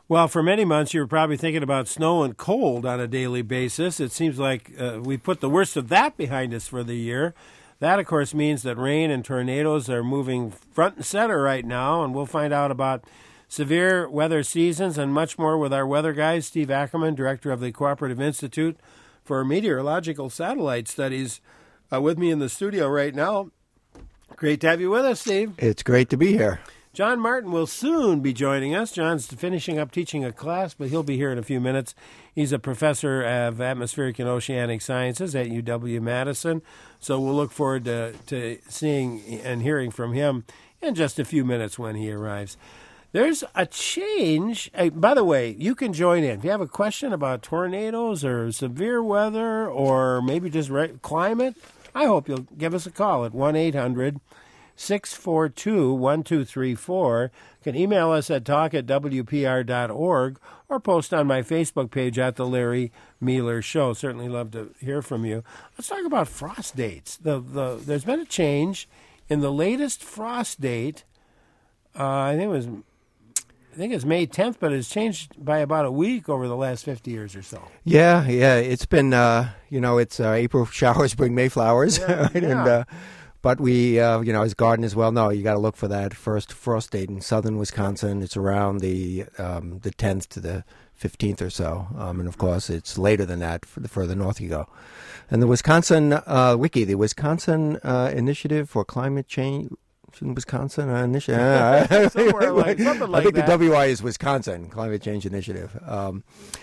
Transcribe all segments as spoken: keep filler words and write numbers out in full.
Well, for many months, you were probably thinking about snow and cold on a daily basis. It seems like uh, we put the worst of that behind us for the year. That, of course, means that rain and tornadoes are moving front and center right now, and we'll find out about severe weather seasons and much more with our weather guy, Steve Ackerman, director of the Cooperative Institute for Meteorological Satellite Studies, uh, with me in the studio right now. Great to have you with us, Steve. It's great to be here. John Martin will soon be joining us. John's finishing up teaching a class, but he'll be here in a few minutes. He's a professor of atmospheric and oceanic sciences at U W Madison, so we'll look forward to, to seeing and hearing from him in just a few minutes when he arrives. There's a change. Uh, by the way, you can join in. If you have a question about tornadoes or severe weather or maybe just re- climate, I hope you'll give us a call at one eight hundred six four two one two three four. You can email us at talk at w p r dot org or post on my Facebook page at The Larry Mealer Show. Certainly love to hear from you. Let's talk about frost dates. The, the, there's been a change in the latest frost date. Uh, I think it was... I think it's May tenth, but it's changed by about a week over the last fifty years or so. Yeah, yeah. It's been, uh, you know, it's uh, April showers bring May flowers. Yeah, right? yeah. And, uh, but we, uh, you know, as gardeners well know, you got to look for that first frost date in southern Wisconsin. It's around the um, the tenth to the fifteenth or so. Um, and, of course, it's later than that for the further north you go. And the Wisconsin uh, Wiki, the Wisconsin uh, Initiative for Climate Change, in Wisconsin uh, initiative. Uh, Somewhere like, something like I think that. the W I is Wisconsin Climate Change Initiative. Um,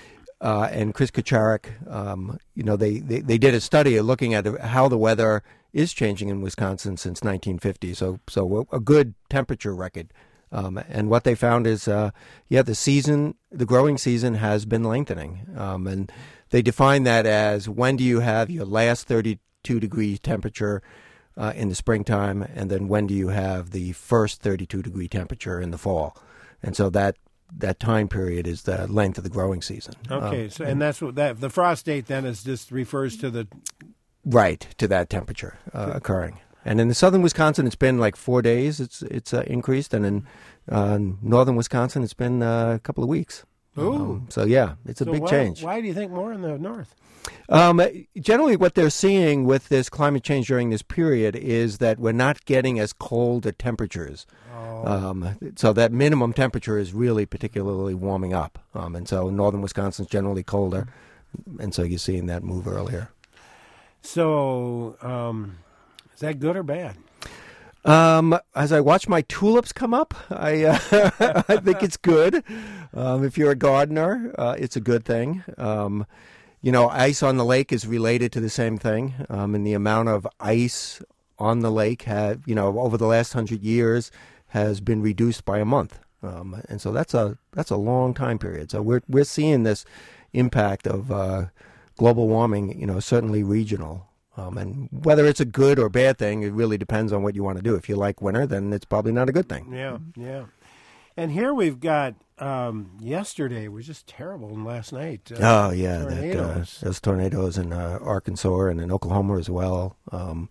uh, and Chris Kucharik, um, you know, they, they, they did a study looking at how the weather is changing in Wisconsin since nineteen fifty. So so a good temperature record. Um, and what they found is, uh, yeah, the season, the growing season has been lengthening. Um, and they define that as when do you have your last thirty-two degree temperature Uh, in the springtime, and then when do you have the first thirty-two degree temperature in the fall? And so that that time period is the length of the growing season. Okay, um, so and that's what that the frost date then is just refers to the right to that temperature uh, occurring. And in the southern Wisconsin, it's been like four days. It's it's uh, increased, and in uh, northern Wisconsin, it's been uh, a couple of weeks. Ooh. Um, so yeah, it's a so big why, change. Why do you think more in the north? Um, generally, what they're seeing with this climate change during this period is that we're not getting as cold at temperatures. Oh. Um, so that minimum temperature is really particularly warming up. Um, and so northern Wisconsin's generally colder. And so you're seeing that move earlier. So um, is that good or bad? Um, as I watch my tulips come up, I uh, I think it's good. Um, if you're a gardener, uh, it's a good thing. Um, you know, ice on the lake is related to the same thing. Um, and the amount of ice on the lake, have, you know, over the last hundred years has been reduced by a month. Um, and so that's a that's a long time period. So we're we're seeing this impact of uh, global warming, you know, certainly regional. Um, and whether it's a good or bad thing, it really depends on what you want to do. If you like winter, then it's probably not a good thing. Yeah, yeah. And here we've got, um, yesterday was just terrible, and last night. Uh, oh, yeah. tornadoes. That, uh, those tornadoes in uh, Arkansas and in Oklahoma as well. Um,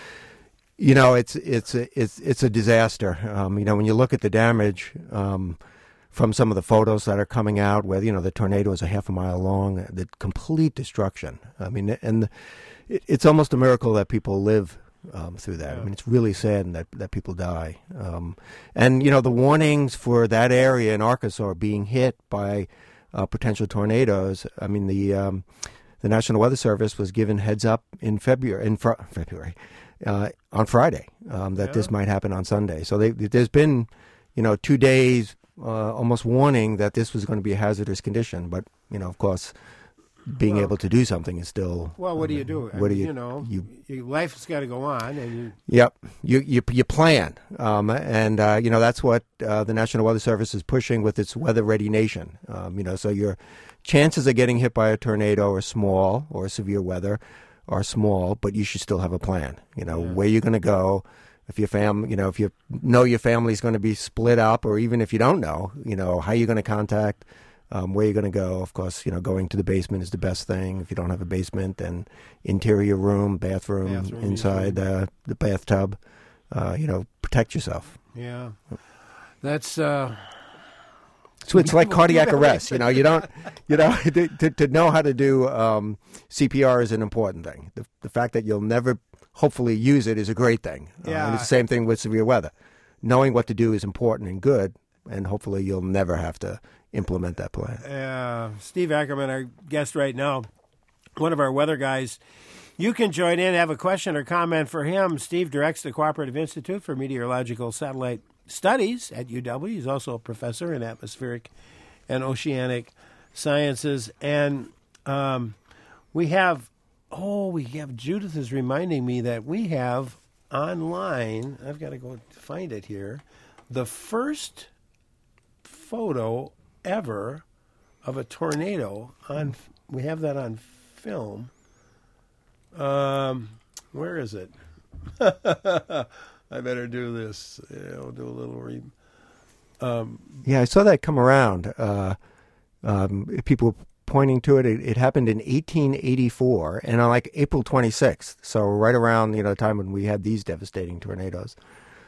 you know, it's it's it's it's a disaster. Um, you know, when you look at the damage um, from some of the photos that are coming out, where, you know, the tornado is a half a mile long, the complete destruction. I mean, and the, it, it's almost a miracle that people live Um, through that. Yeah. I mean, it's really sad that that people die. Um, and, you know, the warnings for that area in Arkansas being hit by uh, potential tornadoes, I mean, the um, the National Weather Service was given heads up in February, in fr- February uh, on Friday, um, that Yeah. this might happen on Sunday. So they, there's been, you know, two days uh, almost warning that this was going to be a hazardous condition. But, you know, of course, being well, able to do something is still. Well, what I do you mean, do? I What mean, do you? You know, you, your life's got to go on, and you. Yep, you you you plan, um, and uh, you know that's what uh, the National Weather Service is pushing with its Weather Ready Nation. Um, you know, so your chances of getting hit by a tornado are small, or severe weather are small, but you should still have a plan. You know, Yeah. where you're going to go. If your fam, you know, if you know your family's going to be split up, or even if you don't know, you know, how you're going to contact. Um, where you're going to go. Of course, you know, going to the basement is the best thing. If you don't have a basement, then interior room, bathroom, Bathroom, inside uh, the bathtub, uh, you know, protect yourself. Yeah, that's uh, So it's like cardiac arrest. You know, you don't, you know, to, to know how to do um, C P R is an important thing. The, the fact that you'll never, hopefully, use it is a great thing. Yeah. Uh, and it's the same thing with severe weather. Knowing what to do is important and good, and hopefully you'll never have to implement that plan. Uh, Steve Ackerman, our guest right now, one of our weather guys. You can join in, have a question or comment for him. Steve directs the Cooperative Institute for Meteorological Satellite Studies at U W. He's also a professor in atmospheric and oceanic sciences. And um, we have, oh, we have, Judith is reminding me that we have online, I've got to go find it here, the first photo ever of a tornado. On, we have that on film. Um, where is it? I better do this. Yeah, I'll do a little re- um, Yeah, I saw that come around. Uh, um, people were pointing to it. it. It happened in eighteen eighty-four, and on like April twenty-sixth, so right around you know the time when we had these devastating tornadoes.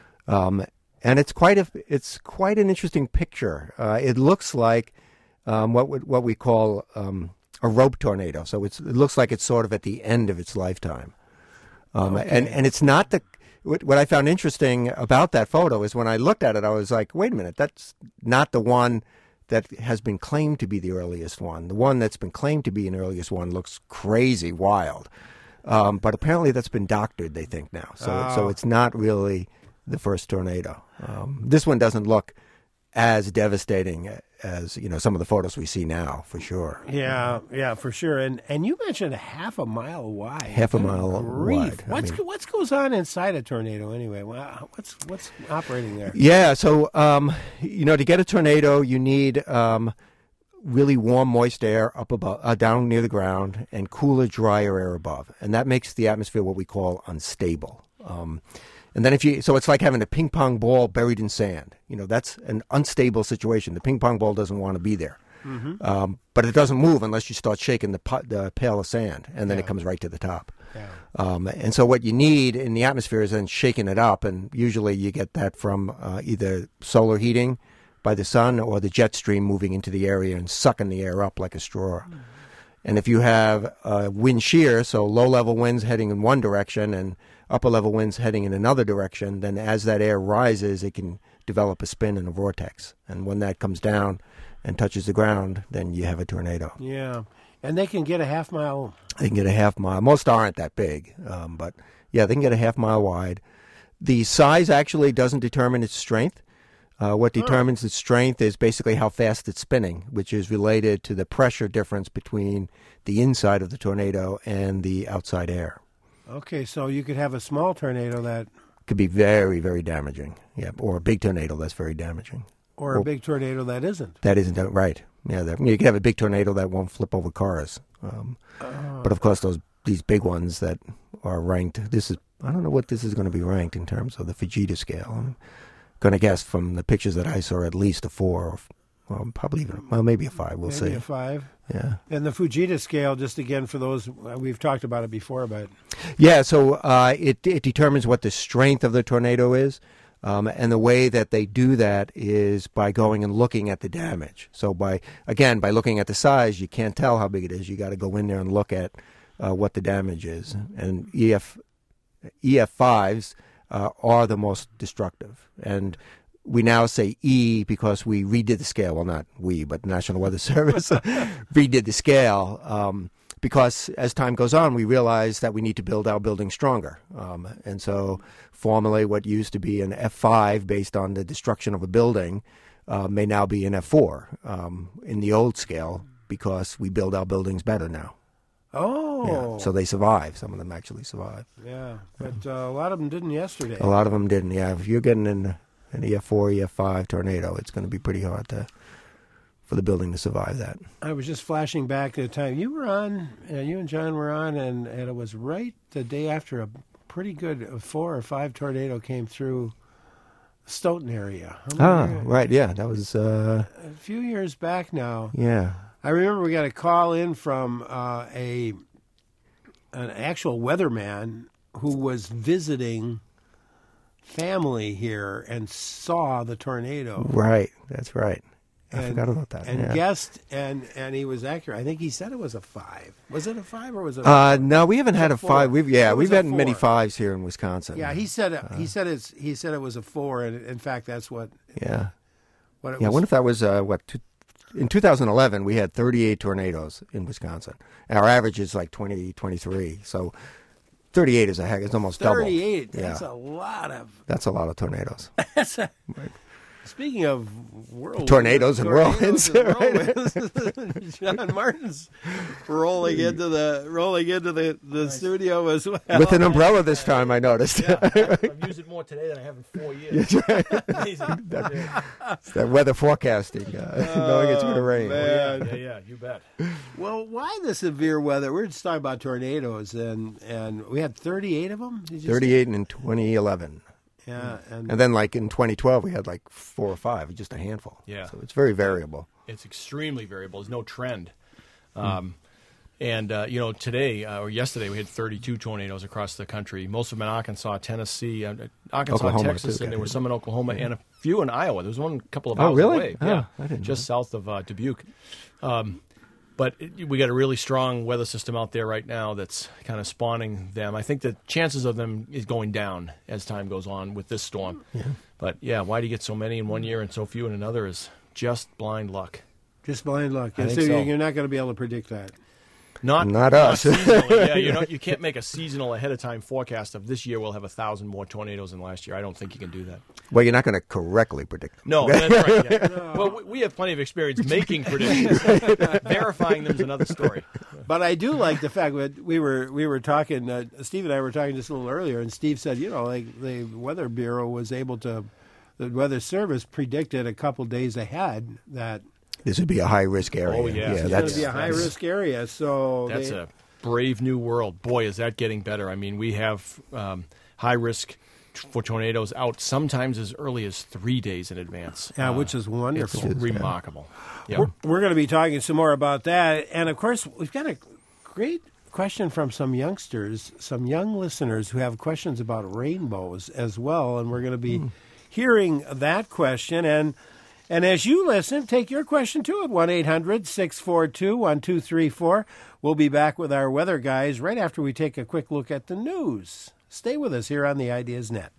Um, and it's quite a it's quite an interesting picture. Uh, it looks like um, what would, what we call um, a rope tornado. So it's, it looks like it's sort of at the end of its lifetime. Um, okay. And and it's not the what I found interesting about that photo is when I looked at it, I was like, wait a minute, that's not the one that has been claimed to be the earliest one. The one that's been claimed to be an earliest one looks crazy wild. Um, but apparently that's been doctored, they think now. So, oh. so it's not really the first tornado. Um, this one doesn't look as devastating as you know some of the photos we see now, for sure. Yeah, yeah, for sure. And and you mentioned a half a mile wide. Half a mile wide. What's I mean, what goes on inside a tornado anyway? What's what's operating there? Yeah, so um, you know, to get a tornado, you need um, really warm, moist air up above, uh, down near the ground, and cooler, drier air above, and that makes the atmosphere what we call unstable. Um, And then if you, so it's like having a ping pong ball buried in sand. You know, that's an unstable situation. The ping pong ball doesn't want to be there. Mm-hmm. Um, but it doesn't move unless you start shaking the, pot, the pail of sand, and then yeah. it comes right to the top. Yeah. Um, and so what you need in the atmosphere is then shaking it up, and usually you get that from uh, either solar heating by the sun or the jet stream moving into the area and sucking the air up like a straw. Mm-hmm. And if you have uh, wind shear, so low-level winds heading in one direction and upper-level winds heading in another direction, then as that air rises, it can develop a spin and a vortex. And when that comes down and touches the ground, then you have a tornado. Yeah. And they can get a half mile. They can get a half mile. Most aren't that big, um, but, yeah, they can get a half mile wide. The size actually doesn't determine its strength. Uh, what determines its strength is basically how fast it's spinning, which is related to the pressure difference between the inside of the tornado and the outside air. Okay, so you could have a small tornado that could be very, very damaging. Yeah, or a big tornado that's very damaging. Or a or, big tornado that isn't. That isn't right. Yeah, that, you could have a big tornado that won't flip over cars. Um, uh, but of course, those these big ones that are ranked. This is I don't know what this is going to be ranked in terms of the Fujita scale. I'm going to guess from the pictures that I saw at least a four, or well, probably even well, maybe a five. We'll maybe see. Maybe a five. Yeah. And the Fujita scale, just again for those, we've talked about it before, but yeah, so uh, it it determines what the strength of the tornado is, um, and the way that they do that is by going and looking at the damage. So by again by looking at the size, you can't tell how big it is. You got to go in there and look at uh, what the damage is. And E F E F fives uh, are the most destructive, and we now say E because we redid the scale. Well, not we, but the National Weather Service redid the scale um, because as time goes on, we realize that we need to build our buildings stronger. Um, and so formerly what used to be an F five based on the destruction of a building uh, may now be an F four um, in the old scale because we build our buildings better now. Oh. Yeah, so they survive. Some of them actually survive. Yeah, but uh, a lot of them didn't yesterday. A lot of them didn't, yeah. If you're getting in an E F four, E F five tornado, it's going to be pretty hard to for the building to survive that. I was just flashing back to the time you were on, uh, you and John were on, and, and it was right the day after a pretty good four or five tornado came through Stoughton area. Ah, right, yeah. That was... Uh, a few years back now. Yeah. I remember we got a call in from uh, a an actual weatherman who was visiting family here and saw the tornado. Right, that's right. I and, forgot about that. And yeah. guessed, and and he was accurate. I think he said it was a five. Was it a five or was it? A Uh, no, we haven't had a four? five. We've yeah, It was we've a had many four. fives here in Wisconsin. Yeah, he said it, he said it's he said it was a four, and in fact, that's what yeah, what it yeah. I was. wonder if that was uh, what two, in two thousand eleven we had thirty-eight tornadoes in Wisconsin. Our average is like twenty, twenty-three. So thirty-eight is a heck. It's almost double. Thirty-eight. That's Yeah. a lot of. That's a lot of tornadoes. That's a, Speaking of whirlwinds, Tornadoes and tornadoes whirlwinds, and whirlwinds, John Martin's rolling into the rolling into the, the nice. studio as well with an umbrella this time. I noticed. Yeah, I've used it more today than I have in four years. that, that weather forecasting, uh, oh, knowing it's going to rain. Man. Yeah, yeah, you bet. Well, why the severe weather? We're just talking about tornadoes, and and we had thirty-eight of them. thirty-eight in twenty eleven. Yeah, and, and then like in twenty twelve we had like four or five, just a handful. Yeah, so it's very variable. It's extremely variable. There's no trend. Um, and uh, you know, today uh, or yesterday we had thirty-two tornadoes across the country. Most of them in Arkansas, Tennessee, uh, Arkansas, Oklahoma, Texas, too, and there were some in Oklahoma and a few in Iowa. There was one a couple of oh, hours really? away. Oh, yeah, I didn't just know. south of uh, Dubuque. Um, But it, we got a really strong weather system out there right now that's kind of spawning them. I think the chances of them is going down as time goes on with this storm. Yeah. But, yeah, why do you get so many in one year and so few in another is just blind luck. Just blind luck. I And think so so. you're not going to be able to predict that. Not, Not us. seasonally. Yeah, you know, you can't make a seasonal ahead of time forecast of this year we'll have a thousand more tornadoes than last year. I don't think you can do that. Well, you're not going to correctly predict them. No, that's right. Yeah. No. Well, we, we have plenty of experience making predictions. Verifying them is another story. But I do like the fact that we were we were talking. Uh, Steve and I were talking just a little earlier, and Steve said, you know, like the Weather Bureau was able to, the Weather Service predicted a couple days ahead that this would be a high risk area. Oh, yeah. it's going to be a high risk area. So That's they, a brave new world. Boy, is that getting better. I mean, we have um, high risk t- for tornadoes out sometimes as early as three days in advance. yeah, Uh, which is wonderful. It's remarkable. Yeah. We're, we're going to be talking some more about that, and of course, we've got a great question from some youngsters, some young listeners who have questions about rainbows as well, and we're going to be mm. hearing that question. And and as you listen, take your question too at one eight hundred six four two one two three four. We'll be back with our weather guys right after we take a quick look at the news. Stay with us here on the Ideas Net.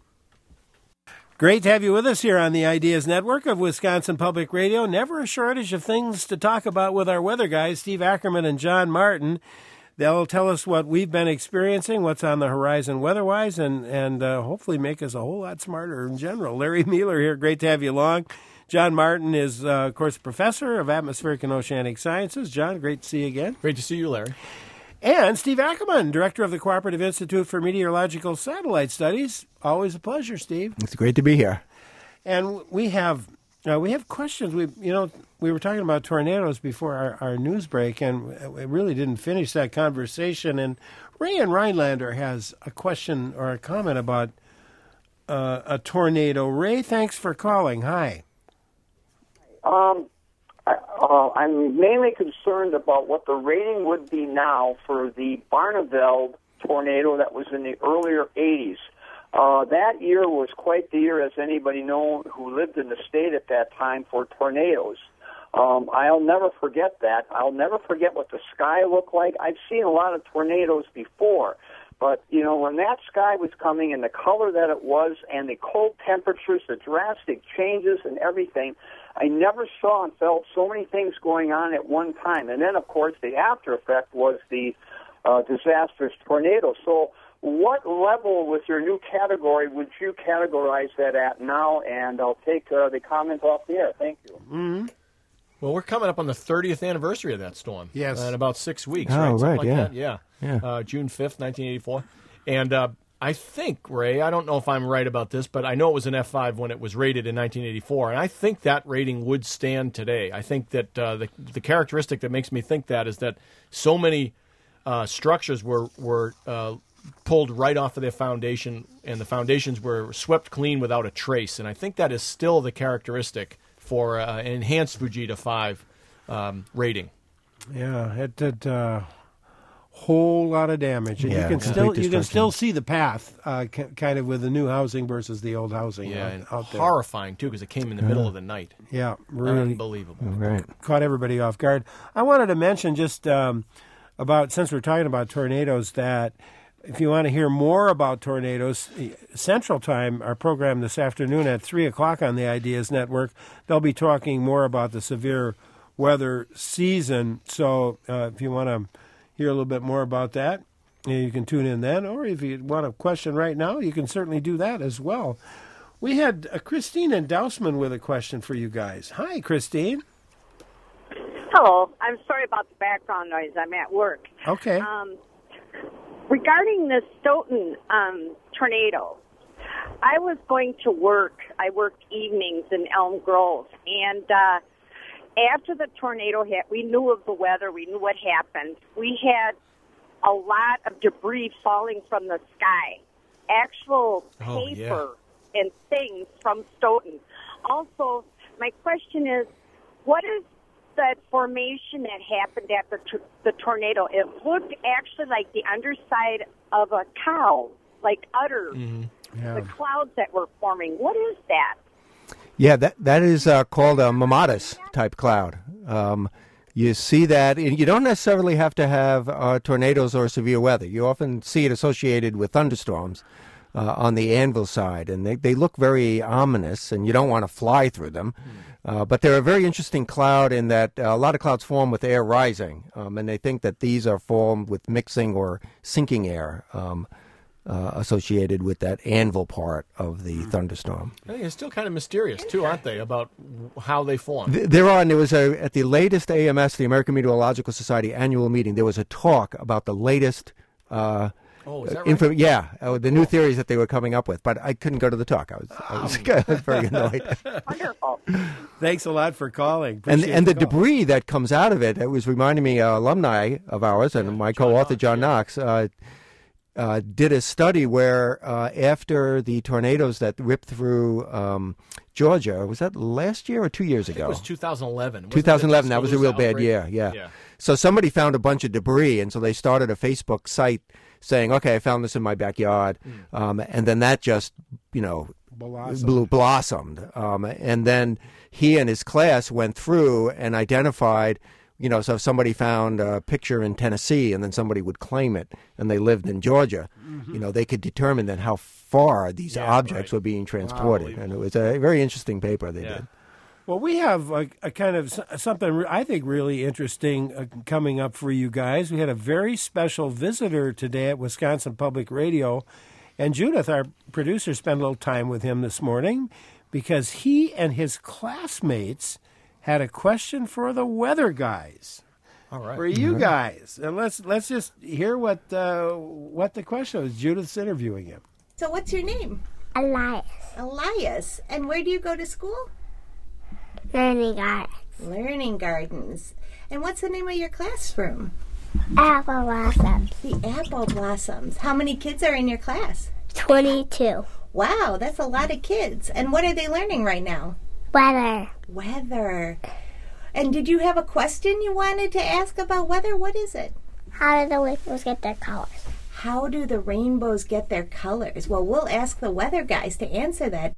Great to have you with us here on the Ideas Network of Wisconsin Public Radio. Never a shortage of things to talk about with our weather guys, Steve Ackerman and John Martin. They'll tell us what we've been experiencing, what's on the horizon weather-wise, and, and uh, hopefully make us a whole lot smarter in general. Larry Mueller here. Great to have you along. John Martin is, uh, of course, professor of atmospheric and oceanic sciences. John, great to see you again. Great to see you, Larry. And Steve Ackerman, director of the Cooperative Institute for Meteorological Satellite Studies. Always a pleasure, Steve. It's great to be here. And we have uh, we have questions. We you know we were talking about tornadoes before our, our news break, and we really didn't finish that conversation. And Ray in Rhinelander has a question or a comment about uh, a tornado. Ray, thanks for calling. Hi. Um, I, uh, I'm mainly concerned about what the rating would be now for the Barneveld tornado that was in the earlier eighties. Uh, that year was quite the year, as anybody know who lived in the state at that time, for tornadoes. Um, I'll never forget that. I'll never forget what the sky looked like. I've seen a lot of tornadoes before, but, you know, when that sky was coming and the color that it was and the cold temperatures, the drastic changes and everything, I never saw and felt so many things going on at one time. And then, of course, the after effect was the uh, disastrous tornado. So what level with your new category would you categorize that at now? And I'll take uh, the comment off the air. Thank you. Mm-hmm. Well, we're coming up on the thirtieth anniversary of that storm. Yes. Uh, in about six weeks, Oh, right? Something right, like yeah. that. Yeah. Yeah. Uh, June fifth, nineteen eighty-four. And uh, I think, Ray, I don't know if I'm right about this, but I know it was an F five when it was rated in nineteen eighty-four, and I think that rating would stand today. I think that uh, the, the characteristic that makes me think that is that so many uh, structures were, were uh, pulled right off of their foundation, and the foundations were swept clean without a trace. And I think that is still the characteristic for uh, an enhanced Fujita five um, rating. Yeah, it did. Uh, whole lot of damage, and Yeah, you can complete still you can destruction. still see the path, uh, k- kind of with the new housing versus the old housing. Yeah, out, and out there. horrifying, too, because it came in the middle of the night. Yeah, really Unbelievable. Right. caught everybody off guard. I wanted to mention just um, about, since we're talking about tornadoes, that if you want to hear more about tornadoes, Central Time, our program this afternoon at three o'clock on the Ideas Network, they'll be talking more about the severe weather season. So uh, if you want to hear a little bit more about that, you can tune in then. Or if you want a question right now, you can certainly do that as well. We had uh, Christine and Dousman with a question for you guys. Hi, Christine. Hello. I'm sorry about the background noise. I'm at work. Okay. Um, regarding the Stoughton um, tornado, I was going to work. I worked evenings in Elm Grove. And uh, after the tornado hit, we knew of the weather. We knew what happened. We had a lot of debris falling from the sky, actual Oh, paper and things from Stoughton. Also, my question is, what is that formation that happened after t- the tornado? It looked actually like the underside of a cow, like udders, Yeah. the clouds that were forming. What is that? Yeah, that that is uh, called a mammatus type cloud. Um, you see that, and you don't necessarily have to have uh, tornadoes or severe weather. You often see it associated with thunderstorms uh, on the anvil side, and they, they look very ominous, and you don't want to fly through them. Uh, but they're a very interesting cloud in that uh, a lot of clouds form with air rising, um, and they think that these are formed with mixing or sinking air. Um, Uh, associated with that anvil part of the thunderstorm. I think it's still kind of mysterious, too, aren't they, about how they form? Th- There are, and there was a, at the latest A M S, the American Meteorological Society annual meeting, there was a talk about the latest uh, Oh, is that right? info- yeah, uh, the new theories that they were coming up with, but I couldn't go to the talk. I was, I was, I was very annoyed. Wonderful. Thanks a lot for calling. And Appreciate and the call. debris that comes out of it, it was reminding me, uh, alumni of ours, and my co-author, John Knox, uh, Uh, did a study where uh, after the tornadoes that ripped through um, Georgia, was that last year or two years I think ago? it was two thousand eleven. Wasn't it twenty eleven, the that was a real Tuscaloosa bad outbreak? year, yeah. Yeah. So somebody found a bunch of debris, and so they started a Facebook site saying, okay, I found this in my backyard. Um, and then that just, you know, Blossomed. blew, blossomed. Um, and then he and his class went through and identified, you know, so if somebody found a picture in Tennessee and then somebody would claim it and they lived in Georgia, you know, they could determine then how far these Yeah, objects right. were being transported. And it was a very interesting paper they Yeah. did. Well, we have a, a kind of s- something re- I think really interesting uh, coming up for you guys. We had a very special visitor today at Wisconsin Public Radio, and Judith, our producer, spent a little time with him this morning because he and his classmates had a question for the weather guys. All right. For you guys, and let's let's just hear what uh, what the question was. Judith's interviewing him. So what's your name? Elias. Elias. And where do you go to school? Learning Gardens. Learning Gardens. And what's the name of your classroom? Apple Blossoms. The Apple Blossoms. How many kids are in your class? twenty-two. Wow, that's a lot of kids. And what are they learning right now? Weather. Weather. And did you have a question you wanted to ask about weather? What is it? How do the rainbows get their colors? How do the rainbows get their colors? Well, we'll ask the weather guys to answer that.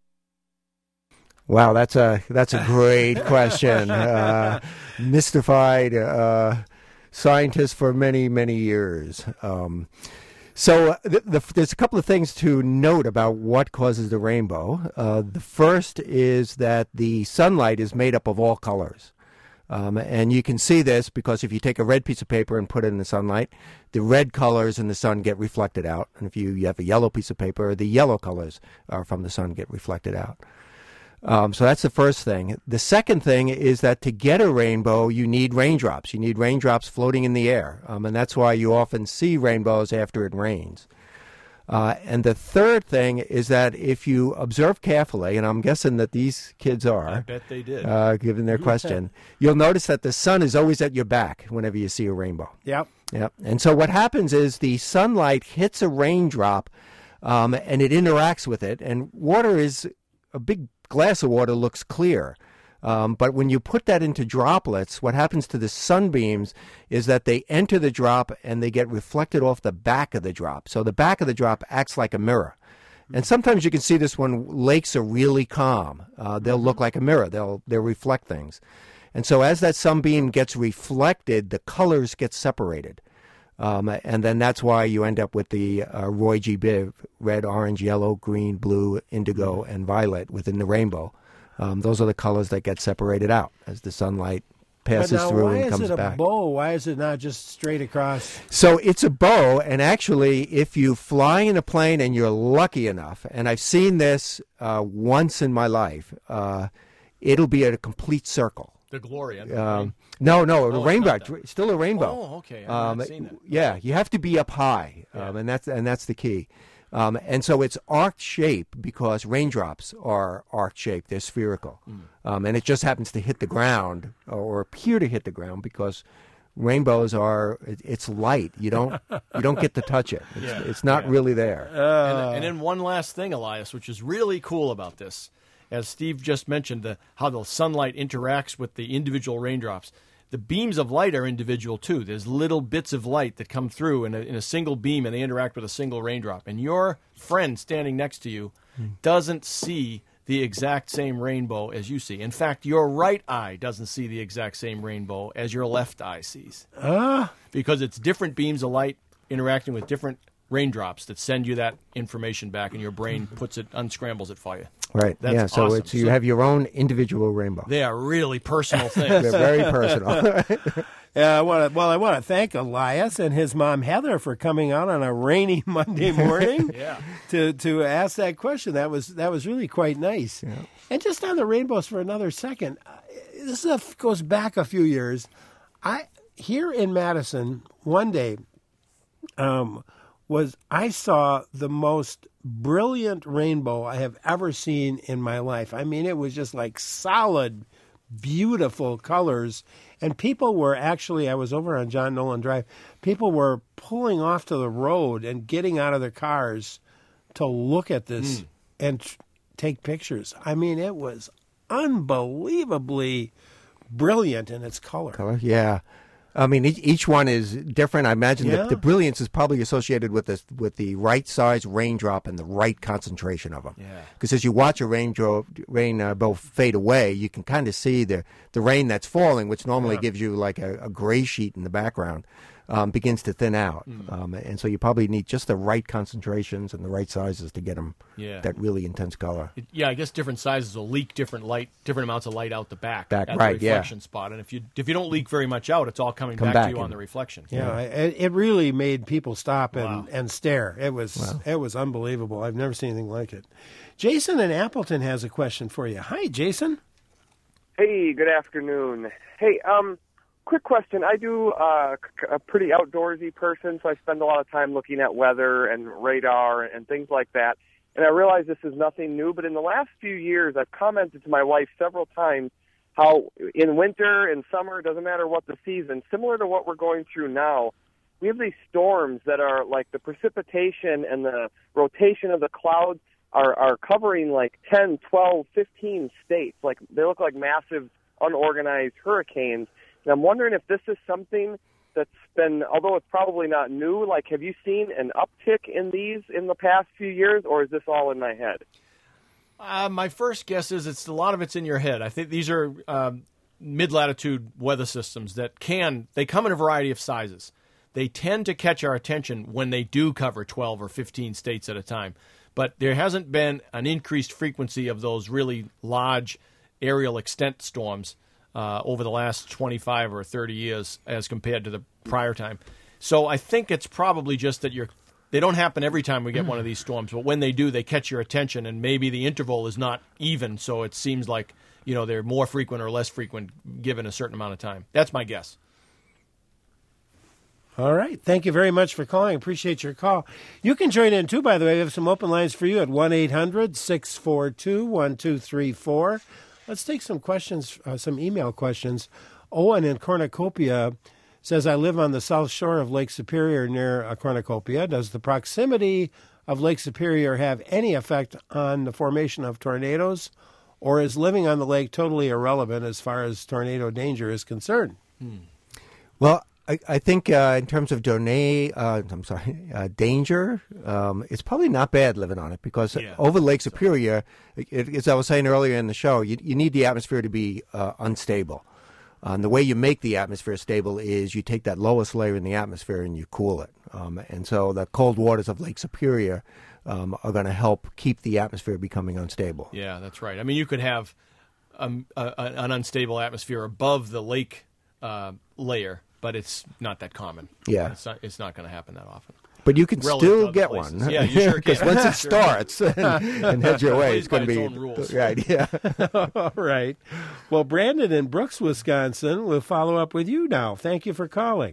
Wow, that's a that's a great question. Uh, mystified uh, scientist for many many years. Um, so uh, the, the, there's a couple of things to note about what causes the rainbow. Uh, the first is that the sunlight is made up of all colors. Um, and you can see this because if you take a red piece of paper and put it in the sunlight, the red colors in the sun get reflected out. And if you, you have a yellow piece of paper, the yellow colors uh, from the sun get reflected out. Um, so that's the first thing. The second thing is that to get a rainbow, you need raindrops. You need raindrops floating in the air. Um, and that's why you often see rainbows after it rains. Uh, and the third thing is that if you observe carefully, and I'm guessing that these kids are, I bet they did. uh, given their question, you'll notice that the sun is always at your back whenever you see a rainbow. Yep. Yep. And so what happens is the sunlight hits a raindrop, um, and it interacts with it. And water is, a big glass of water looks clear. Um, but when you put that into droplets, what happens to the sunbeams is that they enter the drop and they get reflected off the back of the drop. So the back of the drop acts like a mirror. And sometimes you can see this when lakes are really calm. Uh, they'll look like a mirror. They'll they'll reflect things. And so as that sunbeam gets reflected, the colors get separated. Um, and then that's why you end up with the uh, Roy G. Biv, red, orange, yellow, green, blue, indigo, and violet within the rainbow. Um, those are the colors that get separated out as the sunlight passes but now, through why and is comes it a back. bow? Why is it not just straight across? So it's a bow, and actually, if you fly in a plane and you're lucky enough, and I've seen this uh, once in my life, uh, it'll be at a complete circle. The glory. Um, no, no, Oh, a rainbow. it's not It's still a rainbow. Oh, okay. I've Um, not seen that. Yeah, you have to be up high, um, Yeah. and that's and that's the key. Um, and so it's arc shaped because raindrops are arc shaped; they're spherical, Mm. um, and it just happens to hit the ground or appear to hit the ground because rainbows are it, it's light. You don't you don't get to touch it. It's, Yeah, it's not yeah. really there. and, and then one last thing, Elias, which is really cool about this, as Steve just mentioned, the, how the sunlight interacts with the individual raindrops. The beams of light are individual, too. There's little bits of light that come through in a, in a single beam, and they interact with a single raindrop. And your friend standing next to you doesn't see the exact same rainbow as you see. In fact, your right eye doesn't see the exact same rainbow as your left eye sees. Ah, Because it's different beams of light interacting with different raindrops that send you that information back, and your brain puts it, unscrambles it for you. Right? That's yeah. So awesome. it's you So- have your own individual rainbow. They are really personal things. They're very personal. Yeah, I wanna, well, I want to thank Elias and his mom Heather for coming out on a rainy Monday morning Yeah. to to ask that question. That was that was really quite nice. And just on the rainbows for another second, uh, this is a, goes back a few years. I here in Madison one day um, was I saw the most brilliant rainbow I have ever seen in my life. I mean, it was just like solid, beautiful colors. And people were actually, I was over on John Nolan Drive, people were pulling off to the road and getting out of their cars to look at this Mm. and t- take pictures. I mean, it was unbelievably brilliant in its color. Color, yeah. I mean, each, each one is different. I imagine Yeah. the, the brilliance is probably associated with the with the right size raindrop and the right concentration of them. Yeah. Because as you watch a raindrop rainbow fade away, you can kind of see the the rain that's falling, which normally Yeah. gives you like a, a gray sheet in the background, um, begins to thin out. Mm. Um, and so you probably need just the right concentrations and the right sizes to get them Yeah. that really intense color. It- yeah, I guess different sizes will leak different light, different amounts of light out the back, Back, at right, the yeah. reflection spot. And if you if you don't leak very much out, it's all coming Come back, back to you in. on the reflection. Yeah, it, it really made people stop and, Wow. and stare. It was it was unbelievable. I've never seen anything like it. Jason in Appleton has a question for you. Hi, Jason. Hey, good afternoon. Hey, um, quick question. I do uh, c- a pretty outdoorsy person, so I spend a lot of time looking at weather and radar and things like that. And I realize this is nothing new, but in the last few years, I've commented to my wife several times how in winter and summer, doesn't matter what the season, similar to what we're going through now, we have these storms that are like the precipitation and the rotation of the clouds are, are covering like ten, twelve, fifteen states. Like they look like massive unorganized hurricanes. And I'm wondering if this is something that's been, although it's probably not new, like have you seen an uptick in these in the past few years, or is this all in my head? Uh, my first guess is it's a lot of it's in your head. I think these are um, mid-latitude weather systems that can, they come in a variety of sizes. They tend to catch our attention when they do cover twelve or fifteen states at a time. But there hasn't been an increased frequency of those really large aerial extent storms uh, over the last twenty-five or thirty years as compared to the prior time. So I think it's probably just that you're they don't happen every time we get one of these storms, but when they do, they catch your attention, and maybe the interval is not even, so it seems like, you know, they're more frequent or less frequent given a certain amount of time. That's my guess. All right. Thank you very much for calling. Appreciate your call. You can join in, too, by the way. We have some open lines for you at one eight hundred six four two one two three four. Let's take some questions, uh, some email questions. Owen in Cornucopia says, I live on the south shore of Lake Superior near a cornucopia. Does the proximity of Lake Superior have any effect on the formation of tornadoes or is living on the lake totally irrelevant as far as tornado danger is concerned? Hmm. Well, I, I think uh, in terms of dona- uh, I'm sorry, uh, danger, um, it's probably not bad living on it because Yeah. over Lake Superior, it, as I was saying earlier in the show, you, you need the atmosphere to be uh, unstable. Um, the way you make the atmosphere stable is you take that lowest layer in the atmosphere and you cool it. Um, and so the cold waters of Lake Superior um, are going to help keep the atmosphere becoming unstable. Yeah, that's right. I mean, you could have um, a, a, an unstable atmosphere above the lake uh, layer, but it's not that common. Yeah. It's not, it's not going to happen that often. But you can Relative to still other get places. one. Yeah, you sure can. Because once it Sure. starts and, and heads your way, it's Plays by going to its be own rules. right. Yeah. All right. Well, Brandon in Brooks, Wisconsin, will follow up with you now. Thank you for calling.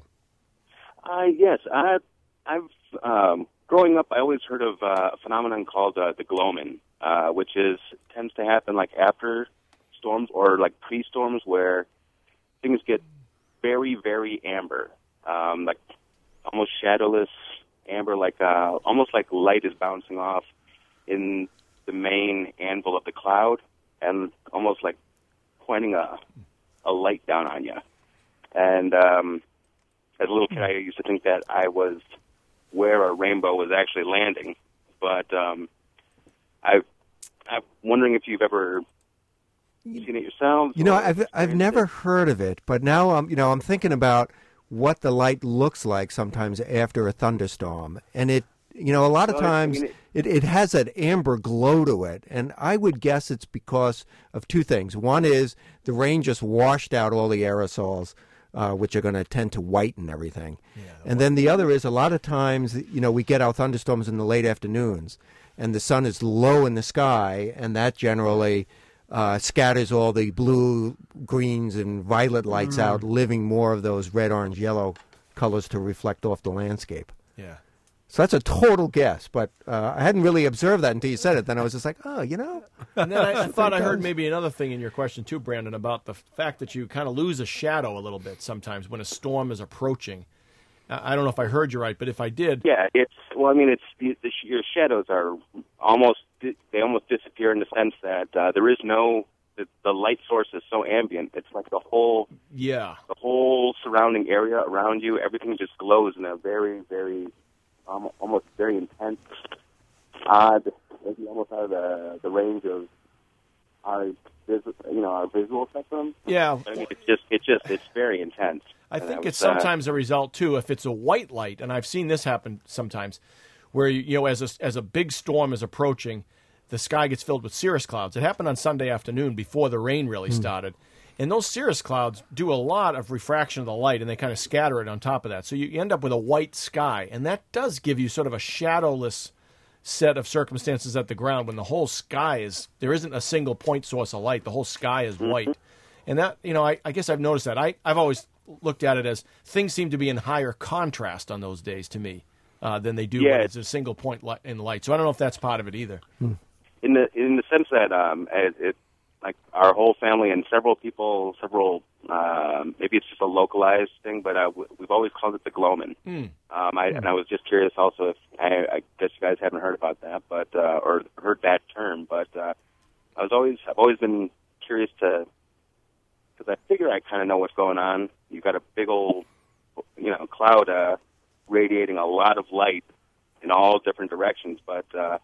Uh, yes, I, I've um, growing up, I always heard of uh, a phenomenon called uh, the gloaming, uh, which is tends to happen like after storms or like pre-storms, where things get very, very amber, um, like almost shadowless amber, like uh, almost like light is bouncing off in the main anvil of the cloud, and almost like pointing a a light down on you. And um, as a little kid, I used to think that I was where a rainbow was actually landing. But um, I, I'm wondering if you've ever seen it yourselves. You know, or I've I've experienced never it. heard of it, but now I'm you know I'm thinking about what the light looks like sometimes after a thunderstorm, and it you know a lot of Well, I times mean, it, it has that amber glow to it, and I would guess it's because of two things. One is the rain just washed out all the aerosols, uh, which are going to tend to whiten everything, and then the other is a lot of times you know we get our thunderstorms in the late afternoons, and the sun is low in the sky, and that generally Uh, scatters all the blue, greens, and violet lights Mm. out, leaving more of those red, orange, yellow colors to reflect off the landscape. Yeah. So that's a total guess, but uh, I hadn't really observed that until you said it. Then I was just like, oh, you know. And then I, I thought I heard maybe another thing in your question too, Brandon, about the fact that you kind of lose a shadow a little bit sometimes when a storm is approaching. I I don't know if I heard you right, but if I did, Yeah, it's well. I mean, it's the, the, your shadows are almost they almost disappear in the sense that uh, there is no the, the light source is so ambient. It's like the whole yeah, the whole surrounding area around you. Everything just glows in a very very um, almost very intense, odd, maybe almost out of the the range of our vis- you know our visual spectrum. yeah. I mean, it's just it's just it's very intense. I And think that it's was, uh, sometimes a result too if it's a white light, and I've seen this happen sometimes, where you, you know as a, as a big storm is approaching, the sky gets filled with cirrus clouds. It happened on Sunday afternoon before the rain really started, and those cirrus clouds do a lot of refraction of the light, and they kind of scatter it on top of that. So you, you end up with a white sky, and that does give you sort of a shadowless set of circumstances at the ground when the whole sky is there isn't a single point source of light. The whole sky is white, and that you know I, I guess I've noticed that. I I've always looked at it as things seem to be in higher contrast on those days to me uh, than they do Yeah. when it's a single point li- in light. So I don't know if that's part of it either. in the in the sense that um, it, it like our whole family and several people, several um, maybe it's just a localized thing, but uh, w- we've always called it the gloaming. Mm. Um, I, and I was just curious also if I, I guess you guys haven't heard about that, but uh, or heard that term, but uh, I was always I've always been curious to because I figure I kind of know what's going on. You've got a big old you know cloud uh, radiating a lot of light in all different directions, but uh,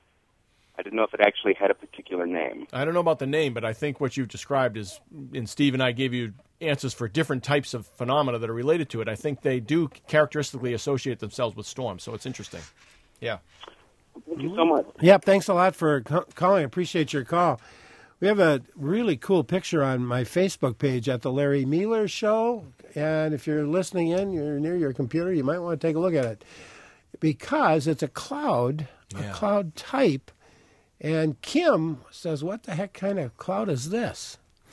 I didn't know if it actually had a particular name. I don't know about the name, but I think what you've described is, and Steve and I gave you answers for different types of phenomena that are related to it. I think they do characteristically associate themselves with storms, so it's interesting. Yeah. Thank you so much. Yep, thanks a lot for c- calling. Appreciate your call. We have a really cool picture on my Facebook page at the Larry Mealer Show, and if you're listening in, you're near your computer, you might want to take a look at it because it's a cloud, Yeah. a cloud type. And Kim says, "What the heck kind of cloud is this?"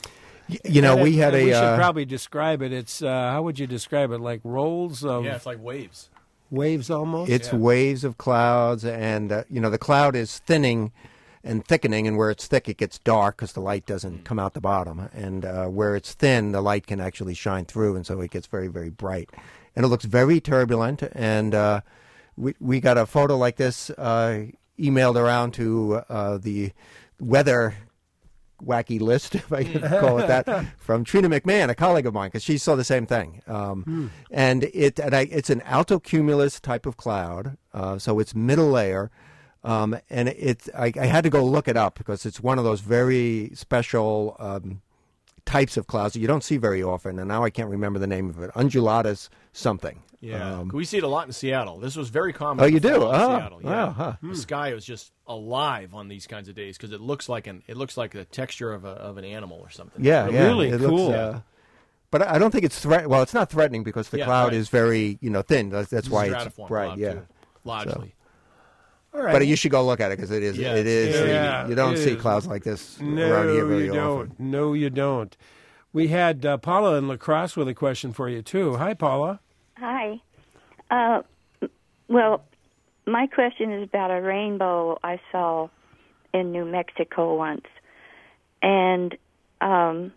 You know, And we it- had and a. We should uh, probably describe it. It's uh, how would you describe it? Like rolls of Yeah, it's like waves. waves, almost. It's Yeah. waves of clouds, and uh, you know the cloud is thinning and thickening, and where it's thick, it gets dark because the light doesn't come out the bottom, and uh, where it's thin, the light can actually shine through, and so it gets very, very bright, and it looks very turbulent. And uh, we we got a photo like this uh, emailed around to uh, the weather wacky list, if I can call it that, from Trina McMahon, a colleague of mine, because she saw the same thing. Um, hmm. And it and I, it's an altocumulus type of cloud, uh, so it's middle layer. Um, and it, I, I had to go look it up because it's one of those very special um, types of clouds that you don't see very often. And now I can't remember the name of it. Undulatus something. Yeah, um, we see it a lot in Seattle. This was very common. Oh, you do? In oh, Seattle. Yeah, oh, huh. The sky was just alive on these kinds of days because it looks like an it looks like the texture of a of an animal or something. Yeah, yeah, really it cool. Looks, uh, but I don't think it's threat. Well, it's not threatening because the Yeah, cloud right. is very, you know, thin. That's, that's why it's Stratiform bright. cloud, Yeah, too, largely. All right. but you should go look at it because it is. Yeah, it it's is. very Yeah, you don't it see is. clouds like this No, around here very you often. don't. No, you don't. We had uh, Paula in La Crosse with a question for you too. Hi, Paula. Hi. Uh, well, my question is about a rainbow I saw in New Mexico once. And um,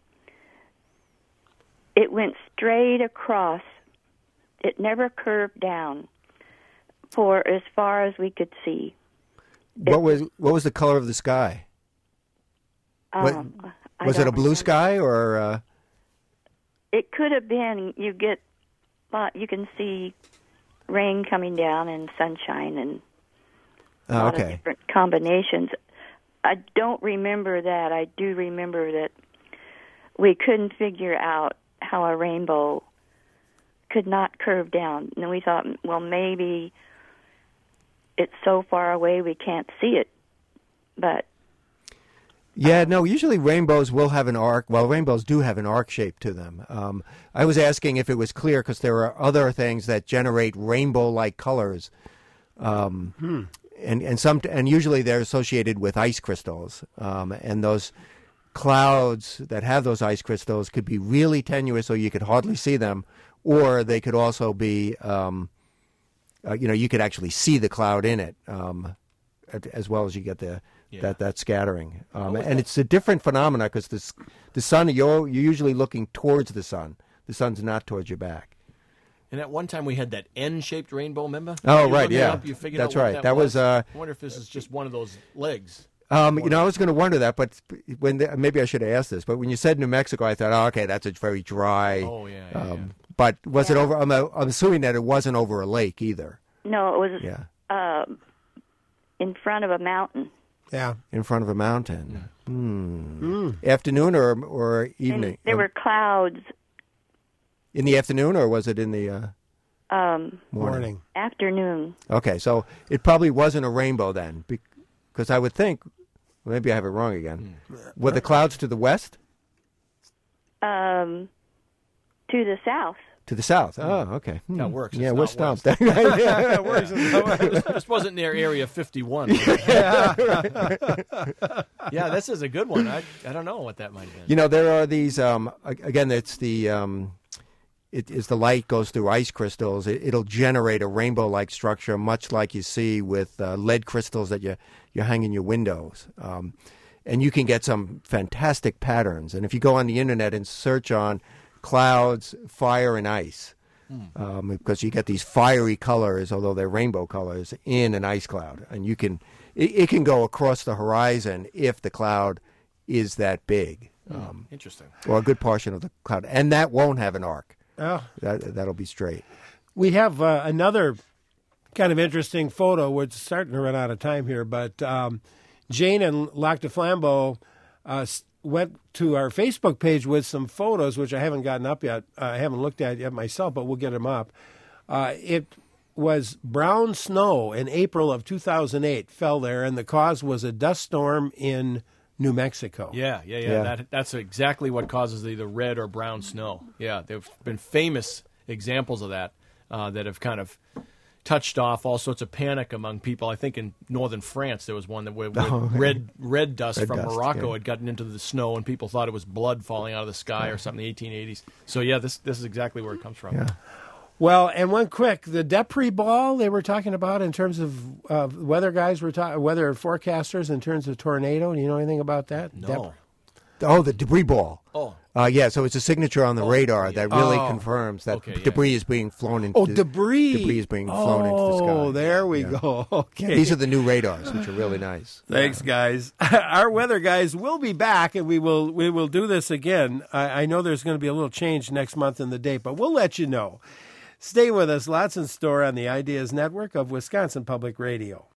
it went straight across. It never curved down for as far as we could see. What was what was the color of the sky? What- Um, I was it a don't blue remember. sky or? Uh, It could have been. You get, well, you can see rain coming down and sunshine and a oh, lot of okay. different combinations. I don't remember that. I do remember that we couldn't figure out how a rainbow could not curve down. And we thought, well, maybe it's so far away we can't see it. But Yeah, no, usually rainbows will have an arc. Well, rainbows do have an arc shape to them. Um, I was asking if it was clear because there are other things that generate rainbow-like colors. Um, Hmm. and, and, some, and usually they're associated with ice crystals. Um, and those clouds that have those ice crystals could be really tenuous so you could hardly see them, or they could also be, um, uh, you know, you could actually see the cloud in it um, as well as you get the... Yeah. That that scattering, um, was and that? it's a different phenomena because the the sun you're you're usually looking towards the sun. The sun's not towards your back. And at one time we had that N-shaped rainbow, remember? Oh, You right, looked it yeah. up, you figured That's out what right. That, That was, uh, I wonder if this is just one of those legs. Um, you know, I was going to wonder that, but when the, maybe I should have asked this. But when you said New Mexico, I thought, oh, okay, that's a very dry. Oh, yeah, yeah, um, yeah. But was it over? I'm, I'm assuming that it wasn't over a lake either. no, it was Yeah, uh, in front of a mountain. Yeah. in front of a mountain. Hmm. Afternoon or or evening? And there Or- were clouds in the afternoon, or was it in the uh, um, morning? Morning. afternoon. Okay, so it probably wasn't a rainbow then, because I would think, well, maybe I have it wrong again. Were the clouds to the west? Um, to the south. To the south. Oh, okay. Hmm. That works. Yeah, It's we're not stumped. west. yeah. It works. This wasn't near Area fifty-one. yeah, this is a good one. I I don't know what that might have been. You know, there are these. Um, a- again, it's the. Um, it is the light goes through ice crystals. It, it'll generate a rainbow-like structure, much like you see with uh, lead crystals that you you hang in your windows. Um, and you can get some fantastic patterns. And if you go on the internet and search on clouds, fire, and ice, um, because you get these fiery colors, although they're rainbow colors, in an ice cloud, and you can it, it can go across the horizon if the cloud is that big, um, Interesting. or a good portion of the cloud, and that won't have an arc. Oh. That that'll be straight. We have uh, another kind of interesting photo. We're starting to run out of time here, but um, Jane and Lac de Flambeau uh, s- went to our Facebook page with some photos, which I haven't gotten up yet. Uh, I haven't looked at yet myself, but we'll get them up. Uh, it was brown snow in April of two thousand eight fell there, and the cause was a dust storm in New Mexico. Yeah, yeah, yeah. Yeah. That that's exactly what causes either red or brown snow. Yeah, there've been famous examples of that uh, that have kind of touched off all sorts of panic among people. I think in northern France there was one that where, where Oh, red red dust red from dust, Morocco yeah. had gotten into the snow, and people thought it was blood falling out of the sky or something in the eighteen eighties. So yeah, this this is exactly where it comes from. Yeah. Well, and one quick, the Depre ball they were talking about in terms of uh, weather guys were talking, weather forecasters in terms of tornado. Do you know anything about that? No. Dep- Oh, the debris ball. Oh. Uh, yeah, so it's a signature on the Oh, radar yeah. that really Oh. confirms that Okay, yeah. debris is being flown into Oh, the, debris. debris is being flown into the sky. Oh, there we Yeah. go. Okay. These are the new radars, which are really nice. Thanks, guys. Our weather guys will be back, and we will we will do this again. I, I know there's going to be a little change next month in the date, but we'll let you know. Stay with us. Lots in store on the Ideas Network of Wisconsin Public Radio.